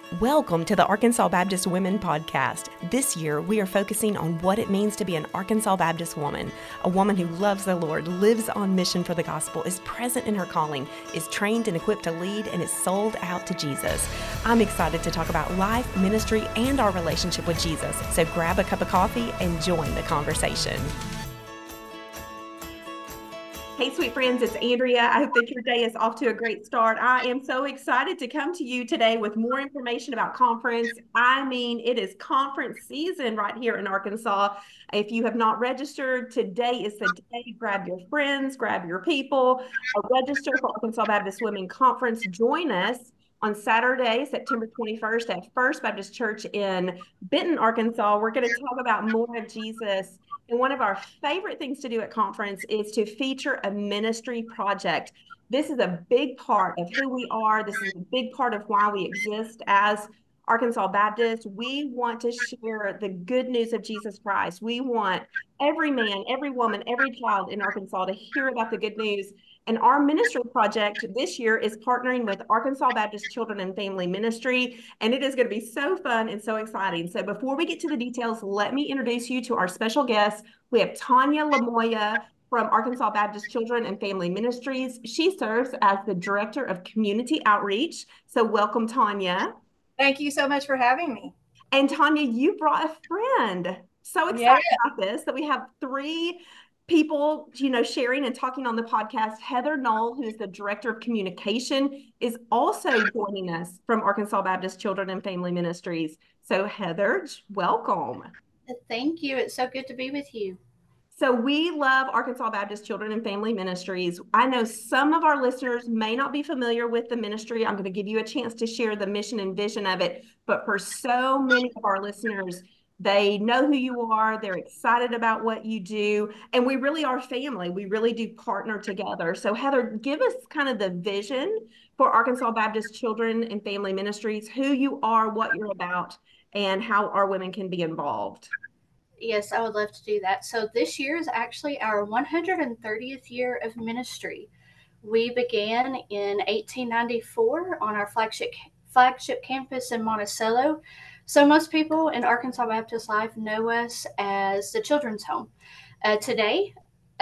Welcome to the Arkansas Baptist Women Podcast. This year, we are focusing on what it means to be an Arkansas Baptist woman, a woman who loves the Lord, lives on mission for the gospel, is present in her calling, is trained and equipped to lead, and is sold out to Jesus. I'm excited to talk about life, ministry, and our relationship with Jesus. So grab a cup of coffee and join the conversation. Hey, sweet friends, it's Andrea. I hope that your day is off to a great start. I am so excited to come to you today with more information about conference. I mean, it is conference season right here in Arkansas. If you have not registered, today is the day. Grab your friends, grab your people, register for Arkansas Baptist Women Conference. Join us on Saturday, September 21st at First Baptist Church in Benton, Arkansas. We're going to talk about more of Jesus. And one of our favorite things to do at conference is to feature a ministry project. This is a big part of who we are. This is a big part of why we exist as Arkansas Baptist. We want to share the good news of Jesus Christ. We want every man, every woman, every child in Arkansas to hear about the good news. And our ministry project this year is partnering with Arkansas Baptist Children and Family Ministry, and it is going to be so fun and so exciting. So before we get to the details, let me introduce you to our special guest. We have Tanya Lamoya from Arkansas Baptist Children and Family Ministries. She serves as the Director of Community Outreach. So welcome, Tanya. Thank you so much for having me. And Tanya, you brought a friend. So excited about this that we have three people, sharing and talking on the podcast. Heather Knoll, who is the Director of Communication, is also joining us from Arkansas Baptist Children and Family Ministries. So Heather, welcome. Thank you. It's so good to be with you. So we love Arkansas Baptist Children and Family Ministries. I know some of our listeners may not be familiar with the ministry. I'm going to give you a chance to share the mission and vision of it. But for so many of our listeners, they know who you are. They're excited about what you do. And we really are family. We really do partner together. So Heather, give us kind of the vision for Arkansas Baptist Children and Family Ministries, who you are, what you're about, and how our women can be involved. Yes, I would love to do that. So this year is actually our 130th year of ministry. We began in 1894 on our flagship campus in Monticello. So most people in Arkansas Baptist life know us as the Children's Home. Today,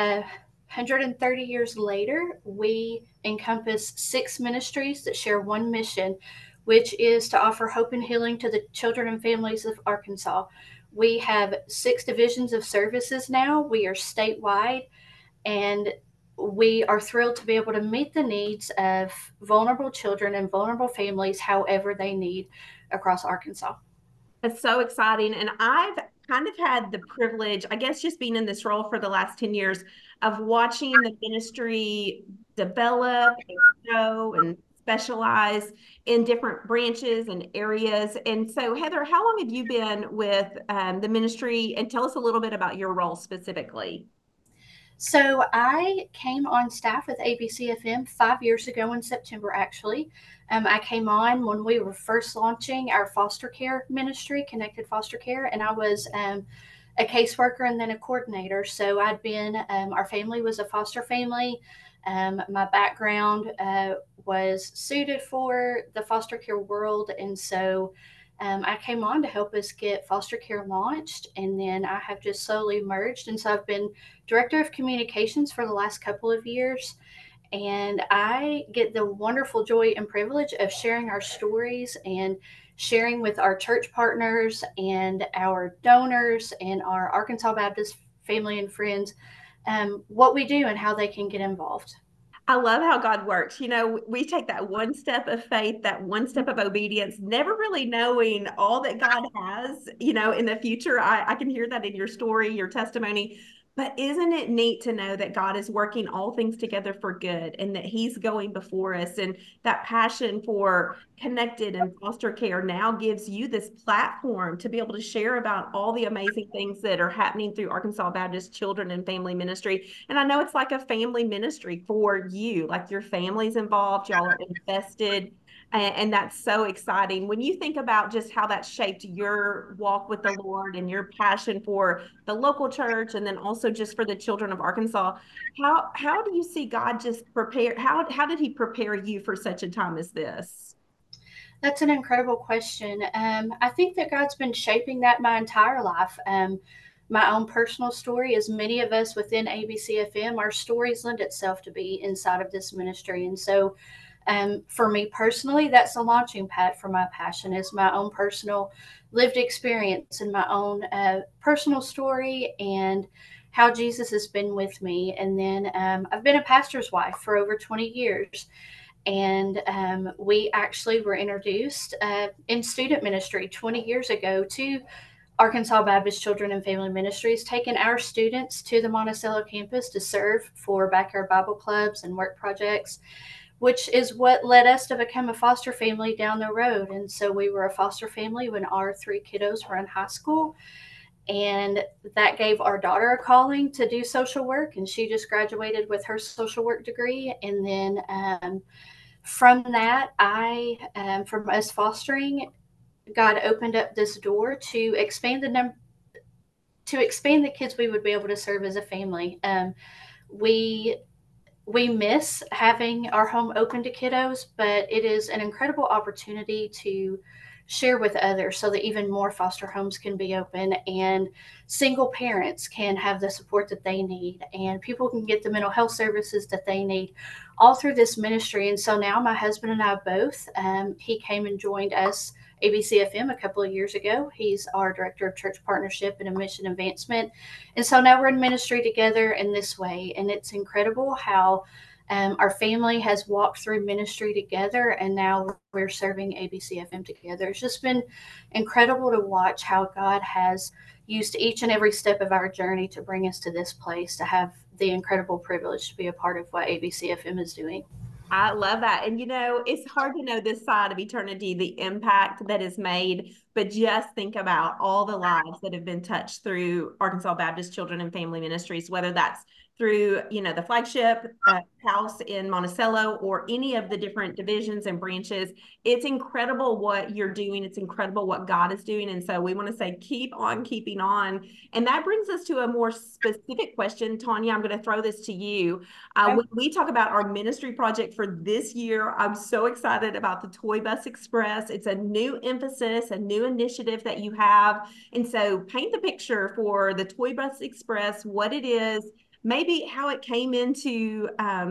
130 years later, we encompass 6 ministries that share one mission, which is to offer hope and healing to the children and families of Arkansas. We have 6 divisions of services now. We are statewide, and we are thrilled to be able to meet the needs of vulnerable children and vulnerable families however they need across Arkansas. It's so exciting. And I've kind of had the privilege, I guess, just being in this role for the last 10 years of watching the ministry develop and grow and specialize in different branches and areas. And so, Heather, how long have you been with the ministry? And tell us a little bit about your role specifically. So I came on staff with ABCFM 5 years ago in September, actually. I came on when we were first launching our foster care ministry, Connected Foster Care, and I was a caseworker and then a coordinator. So our family was a foster family. My background was suited for the foster care world. And so I came on to help us get foster care launched. And then I have just slowly merged. And so I've been director of communications for the last couple of years. And I get the wonderful joy and privilege of sharing our stories and sharing with our church partners and our donors and our Arkansas Baptist family and friends what we do and how they can get involved. I love how God works. We take that one step of faith, that one step of obedience, never really knowing all that God has, in the future. I can hear that in your story, your testimony. But isn't it neat to know that God is working all things together for good and that He's going before us? And that passion for connected and foster care now gives you this platform to be able to share about all the amazing things that are happening through Arkansas Baptist Children and Family Ministry. And I know it's like a family ministry for you, like your family's involved, y'all are invested. And that's so exciting. When you think about just how that shaped your walk with the Lord and your passion for the local church and then also just for the children of Arkansas, how do you see God just prepare? How did He prepare you for such a time as this? That's an incredible question. I think that God's been shaping that my entire life. My own personal story, as many of us within ABCFM, our stories lend itself to be inside of this ministry. And so, for me personally, that's a launching pad for my passion, is my own personal lived experience and my own personal story and how Jesus has been with me. And then I've been a pastor's wife for over 20 years. And we actually were introduced in student ministry 20 years ago to Arkansas Baptist Children and Family Ministries, taking our students to the Monticello campus to serve for backyard Bible clubs and work projects, which is what led us to become a foster family down the road. And so we were a foster family when our three kiddos were in high school. And that gave our daughter a calling to do social work. And she just graduated with her social work degree. And then from that, from us fostering, God opened up this door to expand the number, to expand the kids we would be able to serve as a family. We we miss having our home open to kiddos, but it is an incredible opportunity to share with others so that even more foster homes can be open and single parents can have the support that they need and people can get the mental health services that they need all through this ministry. And so now my husband and I both, he came and joined us ABCFM a couple of years ago. He's our director of church partnership and mission advancement. And so now we're in ministry together in this way. And it's incredible how our family has walked through ministry together, and now we're serving ABCFM together. It's just been incredible to watch how God has used each and every step of our journey to bring us to this place, to have the incredible privilege to be a part of what ABCFM is doing. I love that. And it's hard to know this side of eternity, the impact that is made, but just think about all the lives that have been touched through Arkansas Baptist Children and Family Ministries, whether that's through, the flagship house in Monticello or any of the different divisions and branches. It's incredible what you're doing. It's incredible what God is doing. And so we want to say, keep on keeping on. And that brings us to a more specific question. Tanya, I'm going to throw this to you. When we talk about our ministry project for this year, I'm so excited about the Toy Bus Express. It's a new emphasis, a new initiative that you have. And so paint the picture for the Toy Bus Express, what it is, maybe how it came into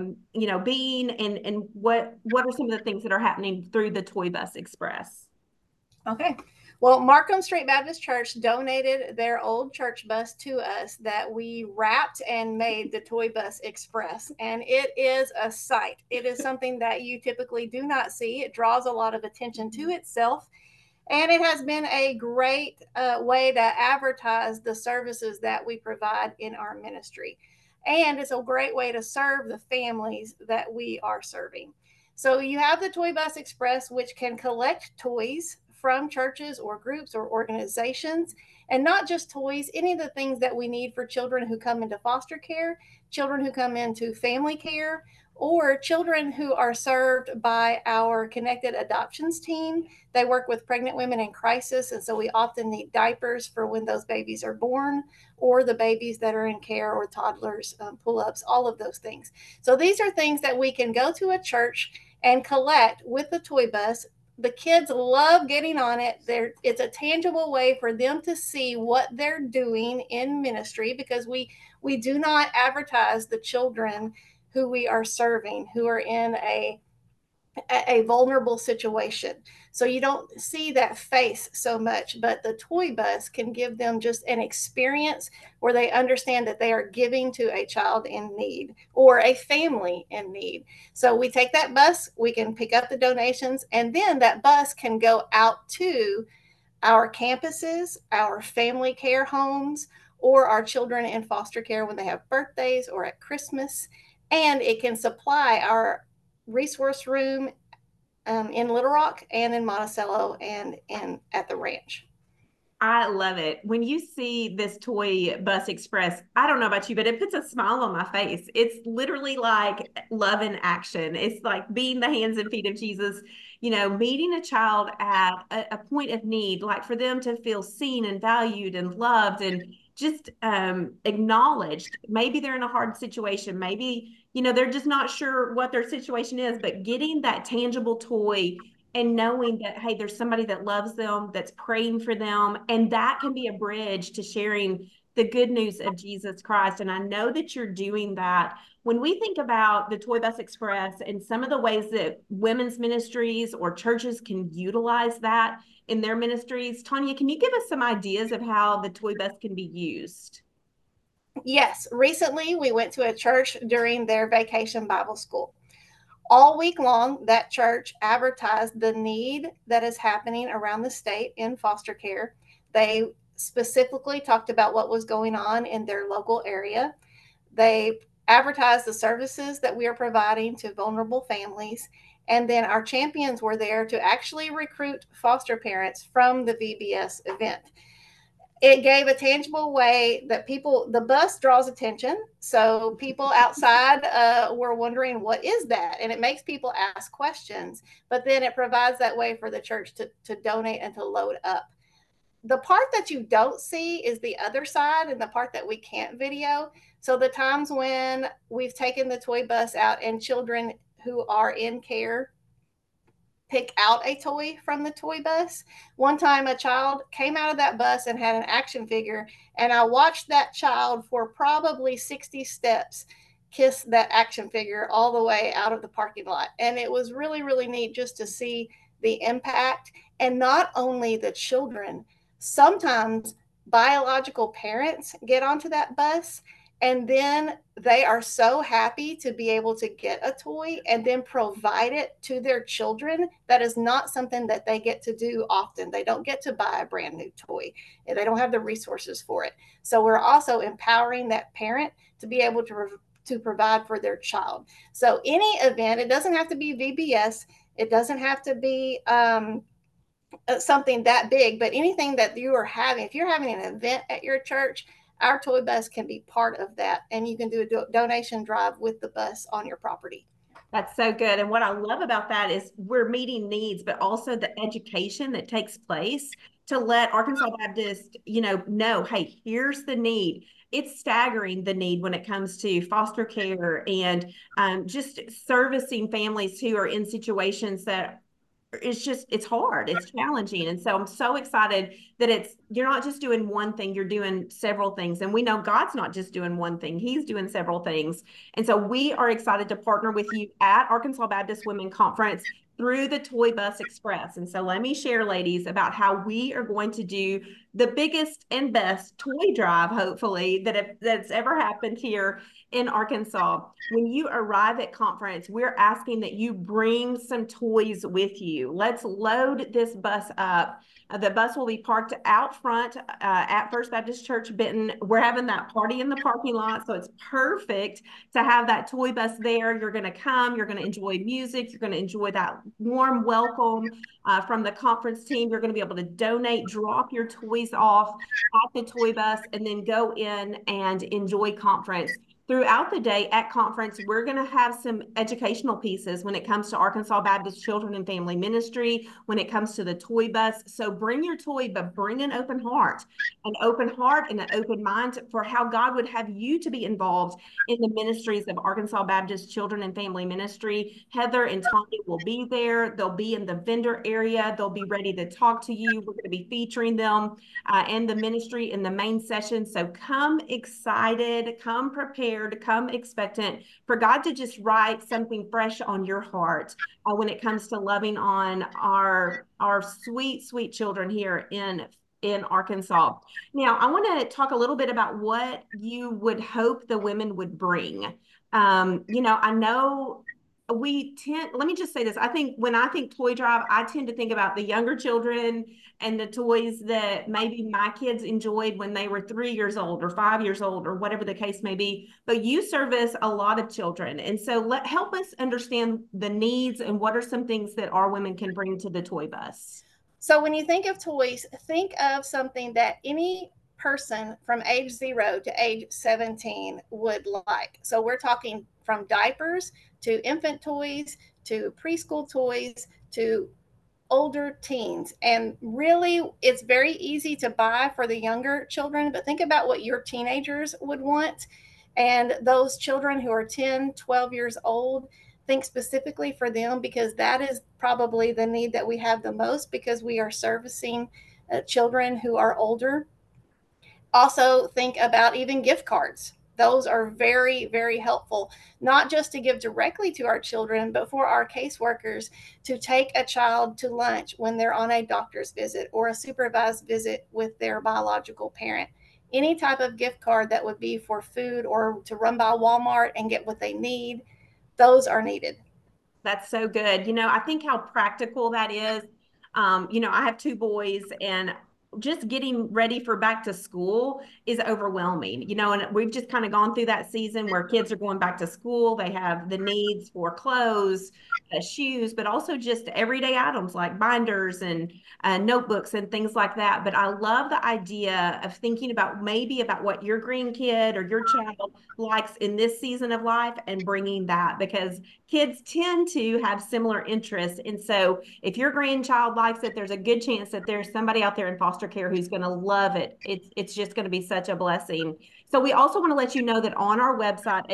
being, and what are some of the things that are happening through the Toy Bus Express. Okay. Well, Markham Street Baptist Church donated their old church bus to us that we wrapped and made the Toy Bus Express. And it is a sight. It is something that you typically do not see. It draws a lot of attention to itself. And it has been a great way to advertise the services that we provide in our ministry. And it's a great way to serve the families that we are serving. So you have the Toy Bus Express, which can collect toys from churches or groups or organizations, and not just toys, any of the things that we need for children who come into foster care, children who come into family care, or children who are served by our Connected Adoptions team. They work with pregnant women in crisis, and so we often need diapers for when those babies are born, or the babies that are in care, or toddlers, pull-ups, all of those things. So these are things that we can go to a church and collect with the toy bus. The kids love getting on it. It's a tangible way for them to see what they're doing in ministry, because we do not advertise the children who we are serving, who are in a vulnerable situation. So you don't see that face so much, but the toy bus can give them just an experience where they understand that they are giving to a child in need or a family in need. So we take that bus, we can pick up the donations, and then that bus can go out to our campuses, our family care homes, or our children in foster care when they have birthdays or at Christmas. And it can supply our resource room in Little Rock and in Monticello and at the ranch. I love it. When you see this Toy Bus Express, I don't know about you, but it puts a smile on my face. It's literally like love in action. It's like being the hands and feet of Jesus, meeting a child at a point of need, like for them to feel seen and valued and loved and just acknowledged. Maybe they're in a hard situation. Maybe, they're just not sure what their situation is, but getting that tangible toy and knowing that, hey, there's somebody that loves them, that's praying for them, and that can be a bridge to sharing the good news of Jesus Christ. And I know that you're doing that. When we think about the Toy Bus Express and some of the ways that women's ministries or churches can utilize that in their ministries, Tanya, can you give us some ideas of how the Toy Bus can be used? Yes, recently we went to a church during their vacation Bible school. All week long, that church advertised the need that is happening around the state in foster care. They specifically talked about what was going on in their local area. They advertised the services that we are providing to vulnerable families. And then our champions were there to actually recruit foster parents from the VBS event. It gave a tangible way that the bus draws attention. So people outside were wondering, what is that? And it makes people ask questions, but then it provides that way for the church to donate and to load up. The part that you don't see is the other side, and the part that we can't video. So the times when we've taken the toy bus out and children who are in care pick out a toy from the toy bus. One time a child came out of that bus and had an action figure, and I watched that child for probably 60 steps kiss that action figure all the way out of the parking lot. And it was really, really neat just to see the impact. And not only the children, sometimes biological parents get onto that bus, and then they are so happy to be able to get a toy and then provide it to their children. That is not something that they get to do often. They don't get to buy a brand new toy. They don't have the resources for it. So we're also empowering that parent to be able to provide for their child. So any event, it doesn't have to be VBS. It doesn't have to be something that big, but anything that you are having, if you're having an event at your church, our toy bus can be part of that. And you can do a donation drive with the bus on your property. That's so good. And what I love about that is we're meeting needs, but also the education that takes place to let Arkansas Baptist, know, hey, here's the need. It's staggering, the need when it comes to foster care and just servicing families who are in situations that it's hard, it's challenging. And so I'm so excited that you're not just doing one thing, you're doing several things. And we know God's not just doing one thing, he's doing several things. And so we are excited to partner with you at Arkansas Baptist Women Conference through the Toy Bus Express. And so let me share, ladies, about how we are going to do the biggest and best toy drive, hopefully, that's ever happened here in Arkansas. When you arrive at conference, we're asking that you bring some toys with you. Let's load this bus up. The bus will be parked out front at First Baptist Church Benton. We're having that party in the parking lot, so it's perfect to have that toy bus there. You're going to come, you're going to enjoy music, you're going to enjoy that warm welcome from the conference team. You're going to be able to donate, drop your toys off at the toy bus, and then go in and enjoy conference. Throughout the day at conference, we're going to have some educational pieces when it comes to Arkansas Baptist Children and Family Ministry, when it comes to the toy bus. So bring your toy, but bring an open heart and an open mind for how God would have you to be involved in the ministries of Arkansas Baptist Children and Family Ministry. Heather and Tanya will be there. They'll be in the vendor area. They'll be ready to talk to you. We're going to be featuring them and the ministry in the main session. So come excited, come prepared, to come expectant for God to just write something fresh on your heart when it comes to loving on our sweet, sweet children here in Arkansas. Now, I want to talk a little bit about what you would hope the women would bring. I know let me just say this. I think when I think toy drive, I tend to think about the younger children and the toys that maybe my kids enjoyed when they were 3 years old or 5 years old or whatever the case may be. But you service a lot of children. And so help us understand the needs and what are some things that our women can bring to the toy bus. So when you think of toys, think of something that any person from age 0 to age 17 would like. So we're talking from diapers to infant toys to preschool toys to older teens. And really, it's very easy to buy for the younger children, but think about what your teenagers would want. And those children who are 10, 12 years old, think specifically for them, because that is probably the need that we have the most, because we are servicing children who are older. Also, think about even gift cards. Those are very, very helpful, not just to give directly to our children, but for our caseworkers to take a child to lunch when they're on a doctor's visit or a supervised visit with their biological parent. Any type of gift card that would be for food or to run by Walmart and get what they need, those are needed. That's so good. I think how practical that is. I have two boys, and just getting ready for back to school is overwhelming, and we've just kind of gone through that season where kids are going back to school. They have the needs for clothes, shoes, but also just everyday items like binders and notebooks and things like that. But I love the idea of thinking about maybe about what your grandkid or your child likes in this season of life and bringing that, because kids tend to have similar interests. And so if your grandchild likes it, there's a good chance that there's somebody out there in foster care who's going to love it. It's just going to be such a blessing. So we also want to let you know that on our website,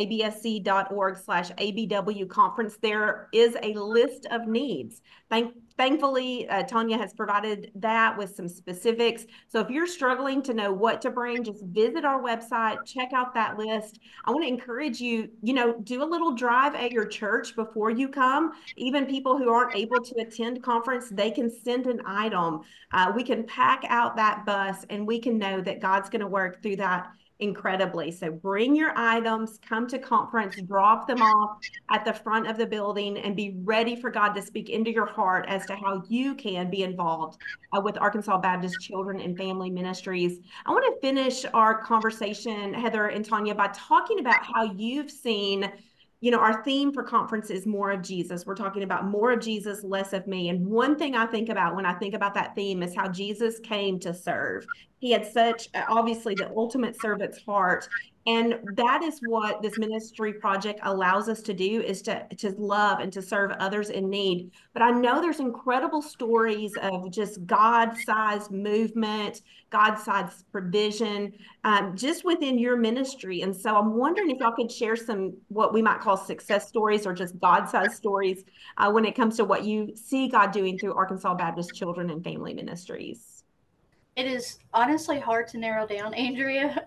absc.org/ABW conference, there is a list of needs. Thankfully, Tanya has provided that with some specifics. So if you're struggling to know what to bring, just visit our website, check out that list. I want to encourage you, do a little drive at your church before you come. Even people who aren't able to attend conference, they can send an item. We can pack out that bus, and we can know that God's going to work through that incredibly. So bring your items, come to conference, drop them off at the front of the building, and be ready for God to speak into your heart as to how you can be involved with Arkansas Baptist Children and Family Ministries. I want to finish our conversation, Heather and Tanya, by talking about how you've seen, our theme for conference is more of Jesus. We're talking about more of Jesus, less of me. And one thing I think about when I think about that theme is how Jesus came to serve. He had such, obviously, the ultimate servant's heart. And that is what this ministry project allows us to do, is to love and to serve others in need. But I know there's incredible stories of just God-sized movement, God-sized provision, just within your ministry. And so I'm wondering if y'all could share some what we might call success stories or just God-sized stories when it comes to what you see God doing through Arkansas Baptist Children and Family Ministries. It is honestly hard to narrow down, Andrea.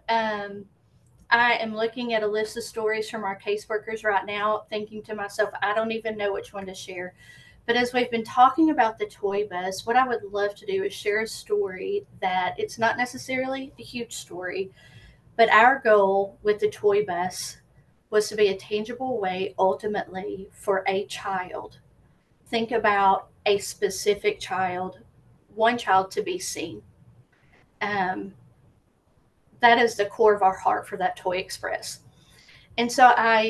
I am looking at a list of stories from our caseworkers right now, thinking to myself, I don't even know which one to share. But as we've been talking about the toy bus, what I would love to do is share a story that it's not necessarily a huge story, but our goal with the toy bus was to be a tangible way ultimately for a child. Think about a specific child, one child to be seen. Um, that is the core of our heart for that Toy Express. And so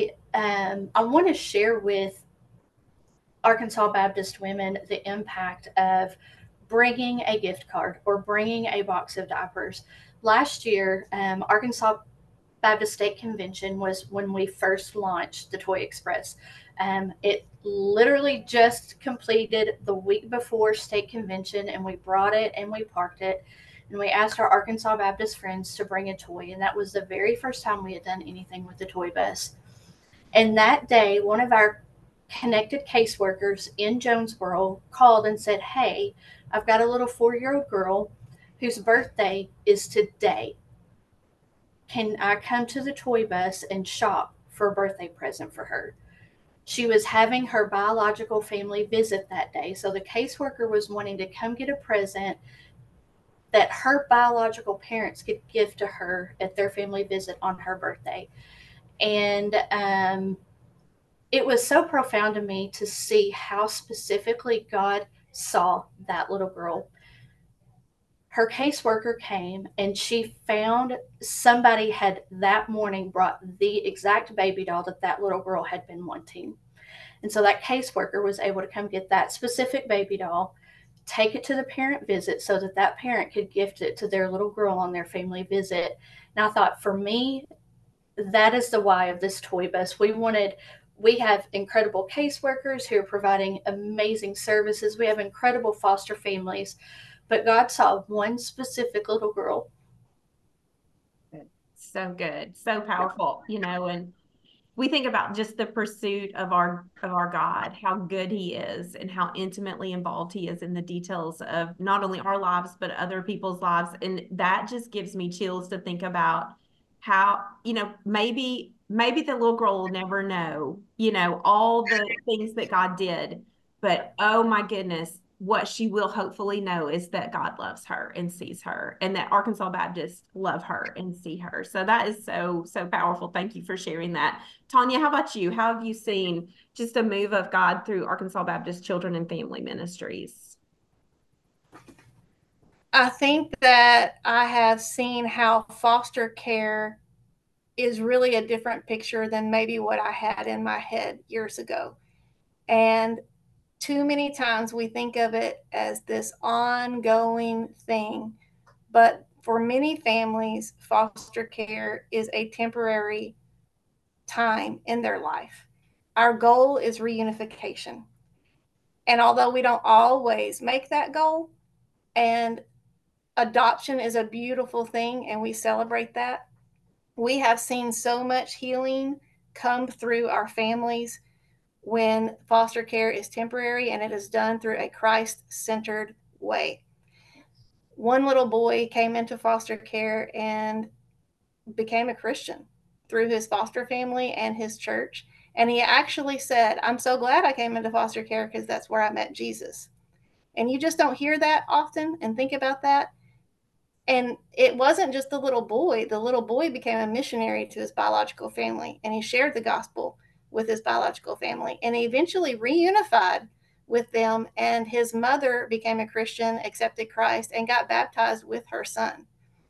I want to share with Arkansas Baptist women the impact of bringing a gift card or bringing a box of diapers. Last year, Arkansas Baptist State Convention was when we first launched the Toy Express. It literally just completed the week before State Convention, and we brought it and we parked it. And we asked our Arkansas Baptist friends to bring a toy. And that was the very first time we had done anything with the toy bus. And that day, one of our connected caseworkers in Jonesboro called and said, Hey, I've got a little 4-year-old girl whose birthday is today. Can I come to the toy bus and shop for a birthday present for her? She was having her biological family visit that day. So the caseworker was wanting to come get a present that her biological parents could give to her at their family visit on her birthday. And it was so profound to me to see how specifically God saw that little girl. Her caseworker came and she found somebody had that morning brought the exact baby doll that that little girl had been wanting. And so that caseworker was able to come get that specific baby doll, take it to the parent visit so that that parent could gift it to their little girl on their family visit. And I thought, for me, that is the why of this toy bus. We have incredible caseworkers who are providing amazing services. We have incredible foster families, but God saw one specific little girl. So good, so powerful, and we think about just the pursuit of our God, how good he is and how intimately involved he is in the details of not only our lives, but other people's lives. And that just gives me chills to think about how, maybe the little girl will never know, all the things that God did, but oh my goodness, what she will hopefully know is that God loves her and sees her, and that Arkansas Baptists love her and see her. So that is so, so powerful. Thank you for sharing that. Tanya, how about you? How have you seen just a move of God through Arkansas Baptist Children and Family Ministries? I think that I have seen how foster care is really a different picture than maybe what I had in my head years ago. And too many times we think of it as this ongoing thing, but for many families, foster care is a temporary time in their life. Our goal is reunification. And although we don't always make that goal, and adoption is a beautiful thing and we celebrate that, we have seen so much healing come through our families when foster care is temporary and it is done through a Christ-centered way. One little boy came into foster care and became a Christian through his foster family and his church. And he actually said, "I'm so glad I came into foster care because that's where I met Jesus." And you just don't hear that often and think about that. And it wasn't just the little boy. The little boy became a missionary to his biological family, and he shared the gospel with his biological family, and he eventually reunified with them, and his mother became a Christian, accepted Christ, and got baptized with her son.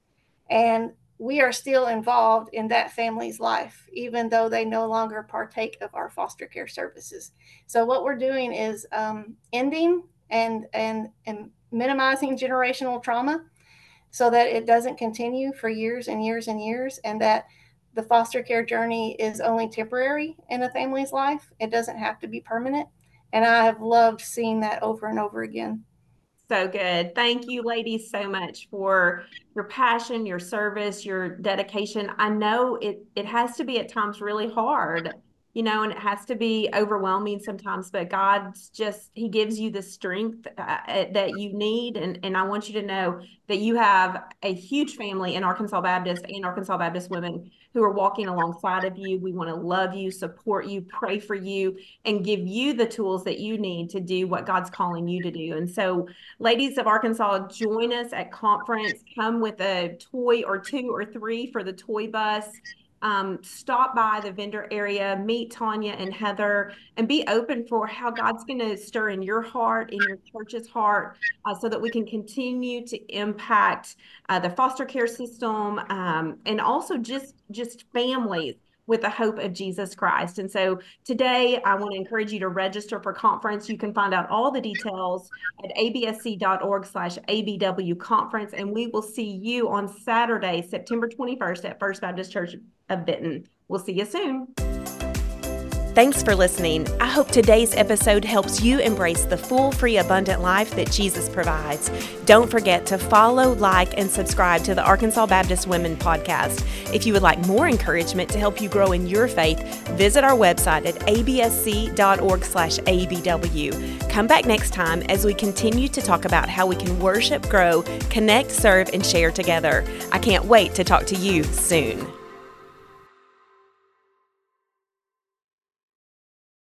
And we are still involved in that family's life, even though they no longer partake of our foster care services. So what we're doing is ending and minimizing generational trauma so that it doesn't continue for years and years and years, and that the foster care journey is only temporary in a family's life. It doesn't have to be permanent. And I have loved seeing that over and over again. So good. Thank you, ladies, so much for your passion, your service, your dedication. I know it has to be at times really hard, and it has to be overwhelming sometimes, but he gives you the strength that you need. And I want you to know that you have a huge family in Arkansas Baptist and Arkansas Baptist women who are walking alongside of you. We want to love you, support you, pray for you, and give you the tools that you need to do what God's calling you to do. And so, ladies of Arkansas, join us at conference. Come with a toy or 2 or 3 for the toy bus. Stop by the vendor area, meet Tanya and Heather, and be open for how God's going to stir in your heart, in your church's heart, so that we can continue to impact the foster care system, and also just families with the hope of Jesus Christ. And so today I want to encourage you to register for conference. You can find out all the details at absc.org/ABW conference. And we will see you on Saturday, September 21st at First Baptist Church of Benton. We'll see you soon. Thanks for listening. I hope today's episode helps you embrace the full, free, abundant life that Jesus provides. Don't forget to follow, like, and subscribe to the Arkansas Baptist Women podcast. If you would like more encouragement to help you grow in your faith, visit our website at absc.org/ABW. Come back next time as we continue to talk about how we can worship, grow, connect, serve, and share together. I can't wait to talk to you soon.